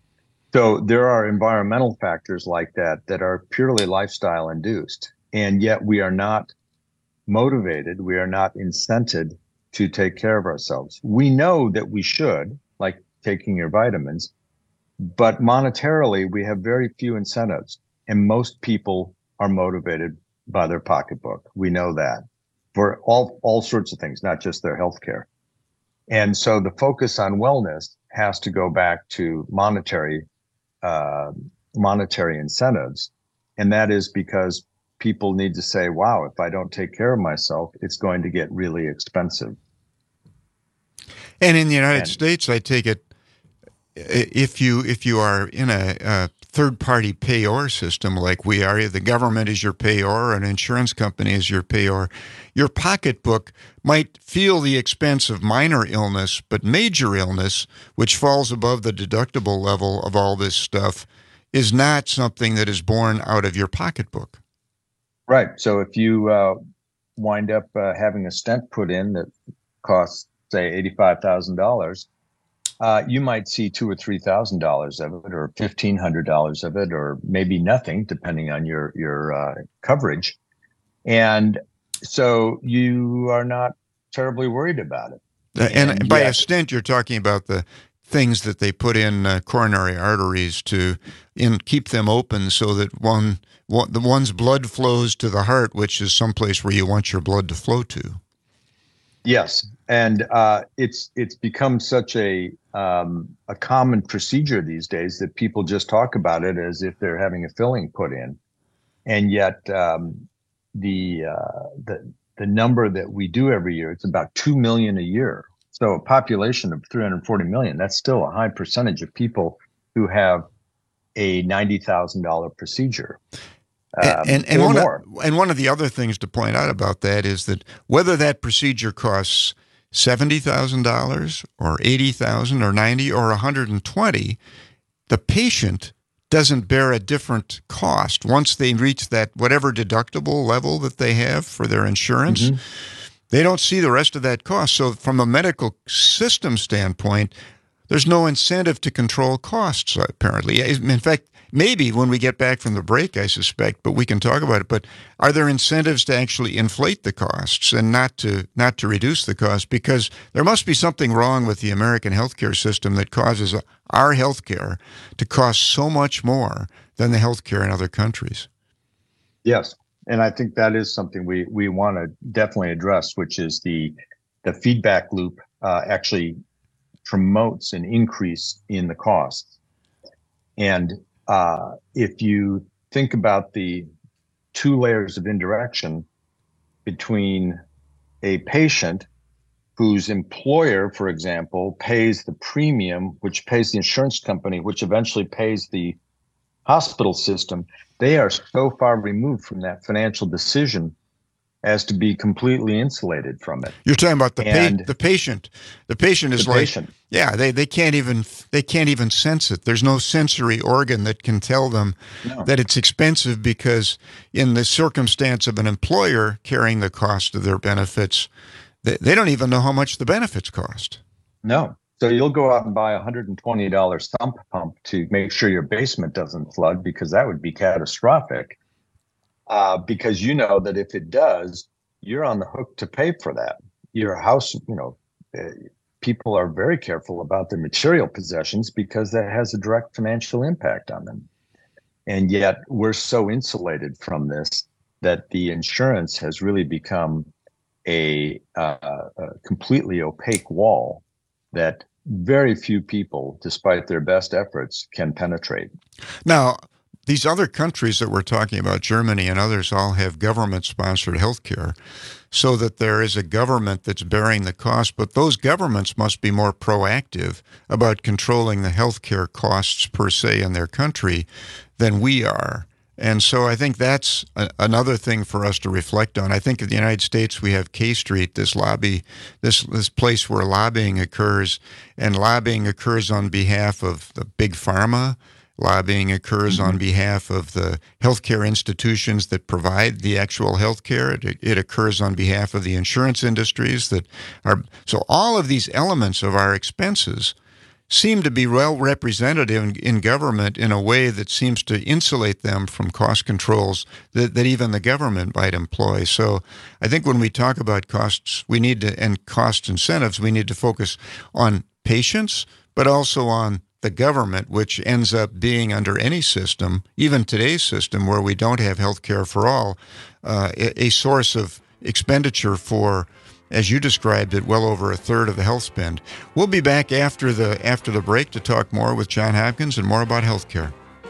S1: So there are environmental factors like that that are purely lifestyle induced, and yet we are not motivated, we are not incented to take care of ourselves. We know that we should, like taking your vitamins, but monetarily we have very few incentives, and most people are motivated by their pocketbook. We know that for all all sorts of things, not just their health care. And so the focus on wellness has to go back to monetary uh, monetary incentives, and that is because people need to say, wow, if I don't take care of myself, it's going to get really expensive.
S19: And in the United
S1: and,
S19: States, I take it, if you if you are in a, a third-party payor system like we are, the government is your payor, an insurance company is your payor, your pocketbook might feel the expense of minor illness, but major illness, which falls above the deductible level of all this stuff, is not something that is borne out of your pocketbook.
S1: Right. So if you uh, wind up uh, having a stent put in that costs, say, eighty-five thousand dollars, uh, you might see two or three thousand dollars of it, or fifteen hundred dollars of it, or maybe nothing, depending on your your uh, coverage. And so you are not terribly worried about it.
S19: Uh, and, and by
S1: yet,
S19: a stent, you're talking about the things that they put in uh, coronary arteries to in keep them open so that one, one the one's blood flows to the heart, which is someplace where you want your blood to flow to.
S1: Yes, and uh, it's it's become such a um, a common procedure these days that people just talk about it as if they're having a filling put in, and yet um, the uh, the the number that we do every year, it's about two million a year. So a population of three hundred forty million, that's still a high percentage of people who have a ninety thousand dollars procedure. Um,
S19: and and, one
S1: more.
S19: of, and one of the other things to point out about that is that whether that procedure costs seventy thousand dollars or eighty thousand dollars or ninety thousand dollars or one hundred twenty thousand dollars, the patient doesn't bear a different cost. Once they reach that whatever deductible level that they have for their insurance, mm-hmm. they don't see the rest of that cost. So from a medical system standpoint, there's no incentive to control costs, apparently. In fact, maybe when we get back from the break, I suspect, but we can talk about it. But are there incentives to actually inflate the costs and not to not to reduce the cost? Because there must be something wrong with the American healthcare system that causes our healthcare to cost so much more than the healthcare in other countries.
S1: Yes, and I think that is something we we want to definitely address, which is the the feedback loop uh, actually promotes an increase in the costs. And uh, if you think about the two layers of indirection between a patient whose employer, for example, pays the premium, which pays the insurance company, which eventually pays the hospital system, they are so far removed from that financial decision as to be completely insulated from it.
S19: You're talking about the pa- the patient. The patient is
S1: the
S19: like,
S1: patient.
S19: yeah, they, they can't even they can't even sense it. There's no sensory organ that can tell them
S1: no.
S19: that it's expensive, because in the circumstance of an employer carrying the cost of their benefits, they, they don't even know how much the benefits cost.
S1: No. So you'll go out and buy a one hundred twenty dollars sump pump to make sure your basement doesn't flood, because that would be catastrophic. Uh, because you know that if it does, you're on the hook to pay for that. Your house, you know, uh, people are very careful about their material possessions because that has a direct financial impact on them. And yet we're so insulated from this that the insurance has really become a, uh, a completely opaque wall that very few people, despite their best efforts, can penetrate.
S19: Now, these other countries that we're talking about, Germany and others, all have government-sponsored health care, so that there is a government that's bearing the cost. But those governments must be more proactive about controlling the health care costs per se in their country than we are. And so I think that's a, another thing for us to reflect on. I think in the United States we have K Street, this lobby, this this place where lobbying occurs, and lobbying occurs on behalf of the big pharma. Lobbying occurs mm-hmm. on behalf of the healthcare institutions that provide the actual healthcare. It, it occurs on behalf of the insurance industries that are. So all of these elements of our expenses seem to be well represented in, in government in a way that seems to insulate them from cost controls that, that even the government might employ. So I think when we talk about costs, we need to, and cost incentives, we need to focus on patients, but also on the government, which ends up being under any system, even today's system where we don't have health care for all, uh, a, a source of expenditure for, as you described it, well over a third of the health spend. We'll be back after the after the break to talk more with John Hopkins and more about health care.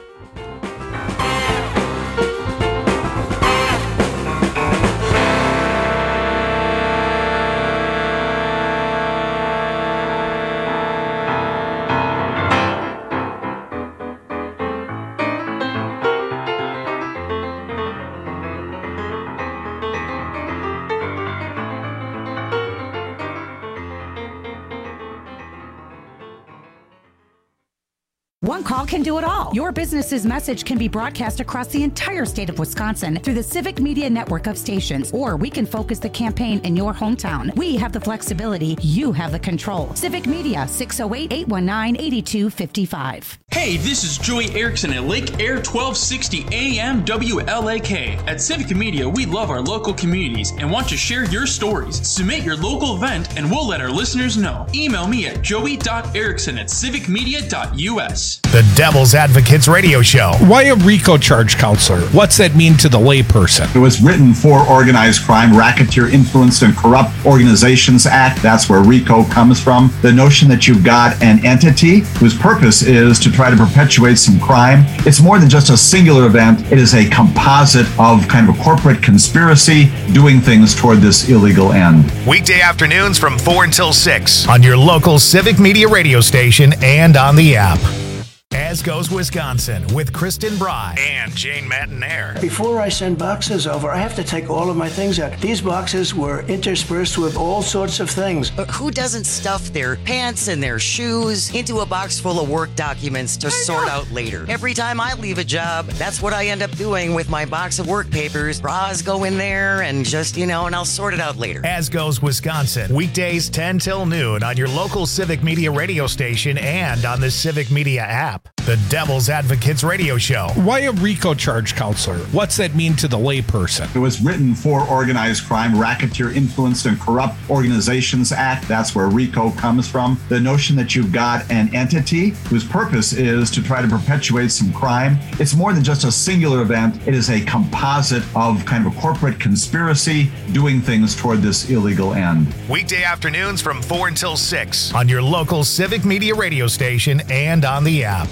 S11: One call can do it all. Your business's message can be broadcast across the entire state of Wisconsin through the Civic Media network of stations, or we can focus the campaign in your hometown. We have the flexibility. You have the control. Civic Media, six oh eight, eight one nine, eight two five five.
S12: Hey, this is Joey Erickson at Lake Air twelve sixty A M W L A K. At Civic Media, we love our local communities and want to share your stories. Submit your local event and we'll let our listeners know. Email me at joey dot erickson at civic media dot u s.
S22: The Devil's Advocates Radio Show. Why a RICO charge counselor? What's that mean to the layperson?
S23: It was written for Organized Crime, Racketeer, Influenced, and Corrupt Organizations Act. That's where RICO comes from. The notion that you've got an entity whose purpose is to try to perpetuate some crime. It's more than just a singular event. It is a composite of kind of a corporate conspiracy doing things toward this illegal end.
S8: Weekday afternoons from four until six on your local Civic Media radio station and on the app. As As Goes Wisconsin with Kristen Bry and Jane Matanair.
S6: Before I send boxes over, I have to take all of my things out. These boxes were interspersed with all sorts of things.
S9: But who doesn't stuff their pants and their shoes into a box full of work documents to sort out later? Every time I leave a job, that's what I end up doing with my box of work papers. Bras go in there and just, you know, and I'll sort it out later.
S8: As Goes Wisconsin, weekdays ten till noon on your local Civic Media radio station and on the Civic Media app. The Devil's Advocates Radio Show.
S22: Why a RICO charge counselor? What's that mean to the layperson?
S23: It was written for Organized Crime, Racketeer Influenced and Corrupt Organizations Act. That's where RICO comes from. The notion that you've got an entity whose purpose is to try to perpetuate some crime. It's more than just a singular event. It is a composite of kind of a corporate conspiracy doing things toward this illegal end.
S8: Weekday afternoons from four until six on your local Civic Media radio station and on the app.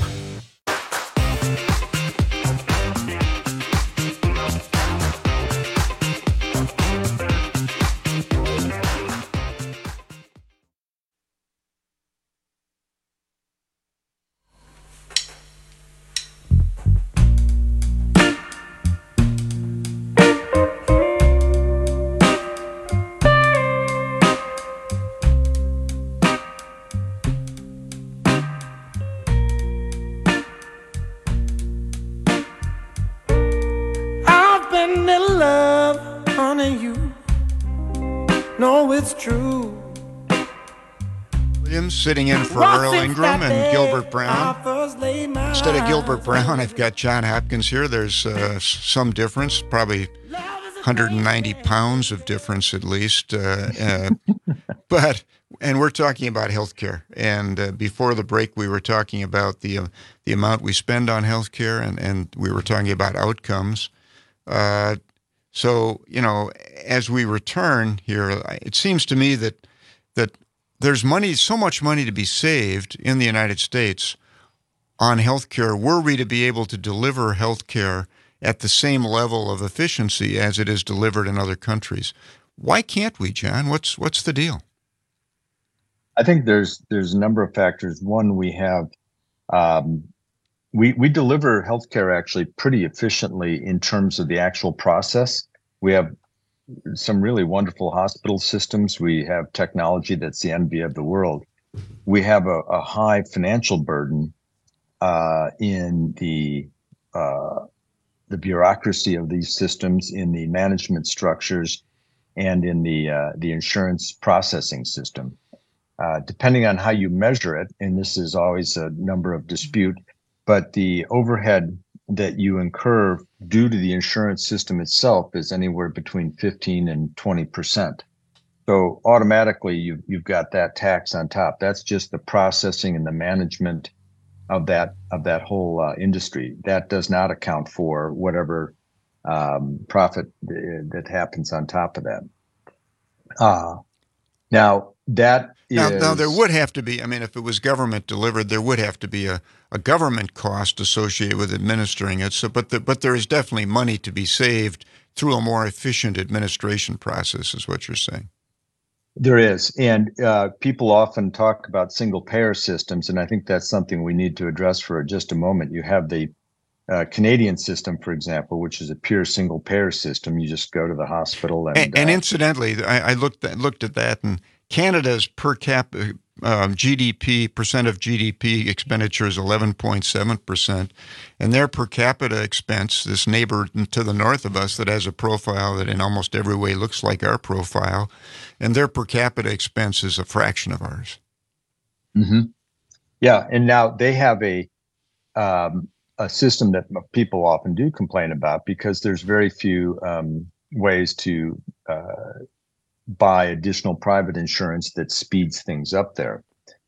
S19: Sitting in for Earl Ingram and Gilbert Brown. Instead of Gilbert Brown, I've got John Hopkins here. There's uh, some difference, probably one hundred ninety pounds of difference at least. Uh, uh, but and we're talking about healthcare. And uh, before the break, we were talking about the uh, the amount we spend on healthcare, and and we were talking about outcomes. Uh, so you know, as we return here, it seems to me that that. There's money, so much money to be saved in the United States on healthcare were we to be able to deliver healthcare at the same level of efficiency as it is delivered in other countries. Why can't we, John? What's what's the deal?
S1: I think there's there's a number of factors. One, we have um, we we deliver healthcare actually pretty efficiently in terms of the actual process. We have some really wonderful hospital systems. We have technology that's the envy of the world. We have a, a high financial burden uh, in the uh, the bureaucracy of these systems, in the management structures, and in the uh, the insurance processing system. Uh, depending on how you measure it, and this is always a number of dispute, but the overhead that you incur due to the insurance system itself is anywhere between fifteen and twenty percent. So automatically you've, you've got that tax on top. That's just the processing and the management of that of that whole uh, industry. That does not account for whatever um, profit th- that happens on top of that. Uh, now, that
S19: Now,
S1: is,
S19: now, there would have to be, I mean, if it was government delivered, there would have to be a, a government cost associated with administering it. So, but, the, but there is definitely money to be saved through a more efficient administration process, is what you're saying.
S1: There is. And uh, people often talk about single payer systems, and I think that's something we need to address for just a moment. You have the uh, Canadian system, for example, which is a pure single payer system. You just go to the hospital. And,
S19: and, and
S1: uh,
S19: incidentally, I, I looked at, looked at that, and Canada's per capita um, G D P, percent of G D P expenditure is eleven point seven percent, and their per capita expense, this neighbor to the north of us that has a profile that in almost every way looks like our profile, and their per capita expense is a fraction of ours.
S1: Mm-hmm. Yeah, and now they have a um, a system that people often do complain about because there's very few um, ways to uh, buy additional private insurance that speeds things up there.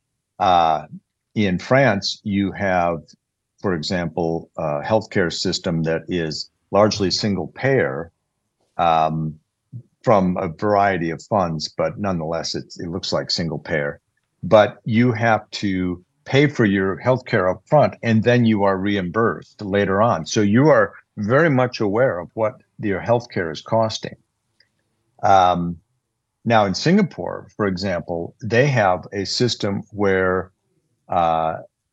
S1: Uh, in France, you have, for example, a healthcare system that is largely single payer um, from a variety of funds, but nonetheless, it, it looks like single payer. But you have to pay for your healthcare up front, and then you are reimbursed later on. So you are very much aware of what your healthcare is costing. Um, Now, in Singapore, for example, they have a system where uh,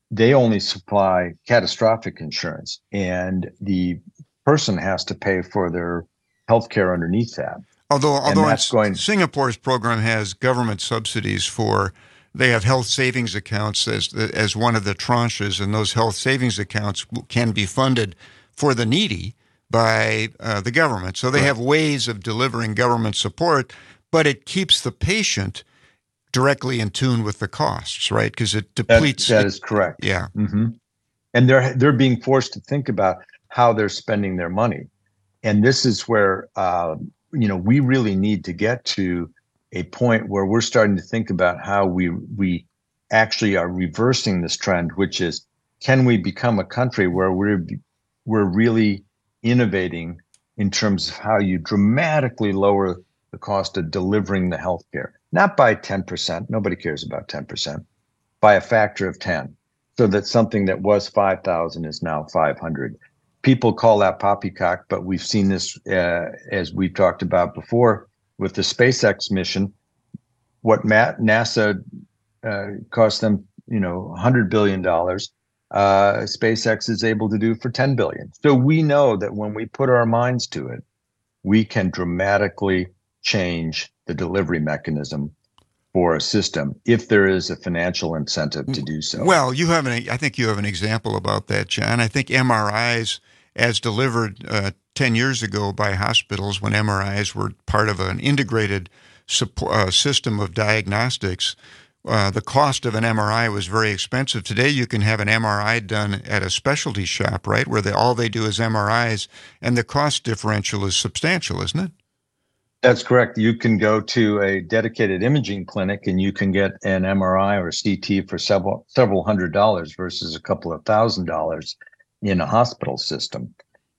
S1: they only supply catastrophic insurance, and the person has to pay for their health care underneath that.
S19: Although, although
S1: that's going,
S19: Singapore's program has government subsidies for, they have health savings accounts as as one of the tranches, and those health savings accounts can be funded for the needy by uh, the government. So they
S1: right.
S19: have ways of delivering government support, but it keeps the patient directly in tune with the costs, right? Because it depletes.
S1: That, that
S19: it,
S1: is correct.
S19: Yeah.
S1: Mm-hmm. And they're they're being forced to think about how they're spending their money. And this is where, uh, you know, we really need to get to a point where we're starting to think about how we we actually are reversing this trend, which is, can we become a country where we're we're really innovating in terms of how you dramatically lower the cost of delivering the healthcare, not by ten percent. Nobody cares about ten percent, by a factor of ten, so that something that was five thousand is now five hundred. People call that poppycock, but we've seen this uh, as we've talked about before with the SpaceX mission. What NASA uh, cost them, you know, one hundred billion dollars, uh, SpaceX is able to do for ten billion dollars. So we know that when we put our minds to it, we can dramatically change the delivery mechanism for a system if there is a financial incentive to do so.
S19: Well, you have an, I think you have an example about that, John. I think M R Is, as delivered uh, ten years ago by hospitals, when M R Is were part of an integrated support, uh, system of diagnostics, uh, the cost of an M R I was very expensive. Today, you can have an M R I done at a specialty shop, right, where they, all they do is M R Is, and the cost differential is substantial, isn't it?
S1: That's correct. You can go to a dedicated imaging clinic and you can get an M R I or a C T for several several hundred dollars versus a couple of thousand dollars in a hospital system.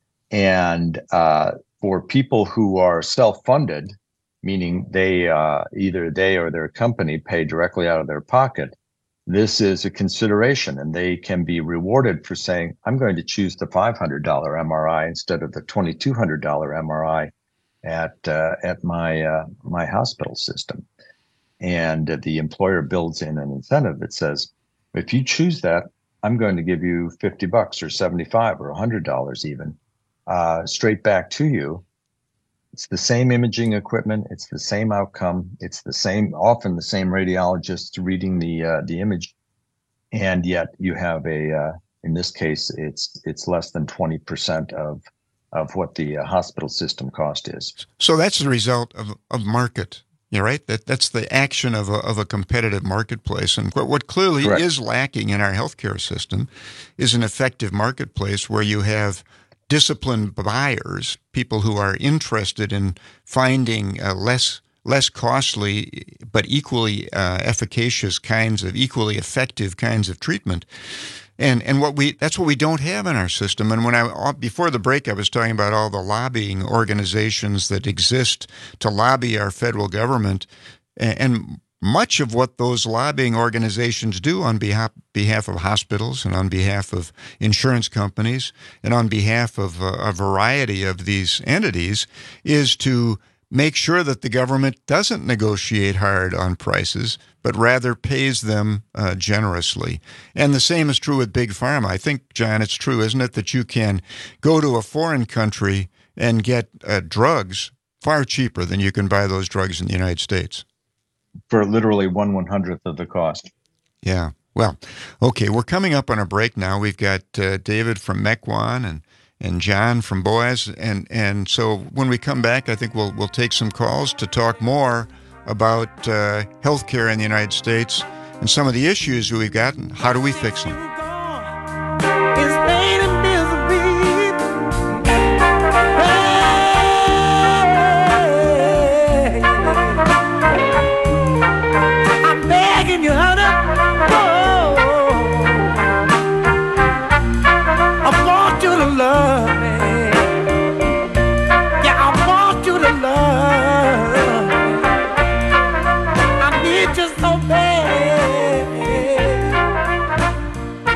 S1: And uh, for people who are self-funded, meaning they uh, either they or their company pay directly out of their pocket, this is a consideration, and they can be rewarded for saying, I'm going to choose the five hundred dollars M R I instead of the twenty-two hundred dollars M R I at uh, at my uh, my hospital system. And uh, the employer builds in an incentive that says, if you choose that, I'm going to give you fifty bucks or seventy-five or one hundred dollars even uh, straight back to you. It's the same imaging equipment. It's the same outcome. It's the same, often the same radiologists reading the uh, the image, and yet you have a. Uh, in this case, it's it's less than twenty percent of of what the uh, hospital system cost is.
S19: So that's the result of of market. You're right. That that's the action of a of a competitive marketplace. And what, what clearly
S1: Correct.
S19: is lacking in our healthcare system is an effective marketplace where you have disciplined buyers, people who are interested in finding uh, less less costly but equally uh, efficacious kinds of equally effective kinds of treatment. And and what we that's what we don't have in our system. And when I before the break, I was talking about all the lobbying organizations that exist to lobby our federal government, and, and much of what those lobbying organizations do on behalf behalf of hospitals and on behalf of insurance companies and on behalf of a, a variety of these entities is to make sure that the government doesn't negotiate hard on prices, but rather pays them uh, generously. And the same is true with Big Pharma. I think, John, it's true, isn't it, that you can go to a foreign country and get uh, drugs far cheaper than you can buy those drugs in the United States.
S1: For literally one one hundredth of the cost.
S19: Yeah. Well, okay, we're coming up on a break now. We've got uh, David from Mequon and and John from Boaz, and and so when we come back, I think we'll we'll take some calls to talk more about uh, healthcare in the United States and some of the issues we've got, and how do we fix them?
S14: I'm begging you, honey. I want you to love me. Yeah, I want you to love me. I need you so bad.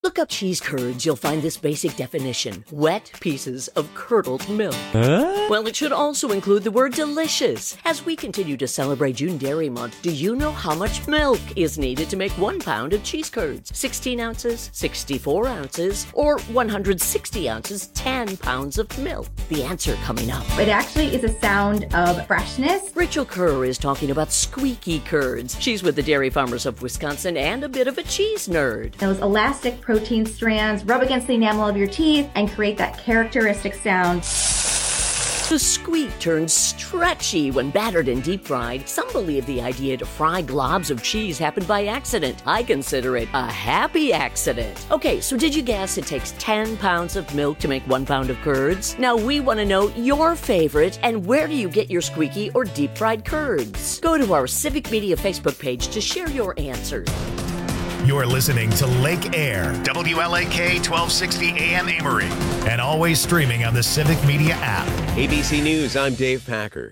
S13: look up cheese curds, you'll find this basic definition: wet pieces of curdled milk.
S15: Huh?
S13: Well, it should also include the word delicious. As we continue to celebrate June Dairy Month, do you know how much milk is needed to make one pound of cheese curds? sixteen ounces, sixty-four ounces, or one hundred sixty ounces, ten pounds of milk? The answer coming up.
S16: It actually is a sound of freshness.
S13: Rachel Kerr is talking about squeaky curds. She's with the Dairy Farmers of Wisconsin and a bit of a cheese nerd.
S16: Those elastic protein strands rub against the enamel of your teeth and create that characteristic sound.
S13: The squeak turns stretchy when battered and deep fried. Some believe the idea to fry globs of cheese happened by accident. I consider it a happy accident. Okay, so did you guess it takes ten pounds of milk to make one pound of curds? Now we want to know your favorite and where do you get your squeaky or deep fried curds? Go to our Civic Media Facebook page to share your answers.
S8: You're listening to Lake Air, W L A K twelve sixty A M Amory, and always streaming on the Civic Media app.
S2: A B C News, I'm Dave Packer.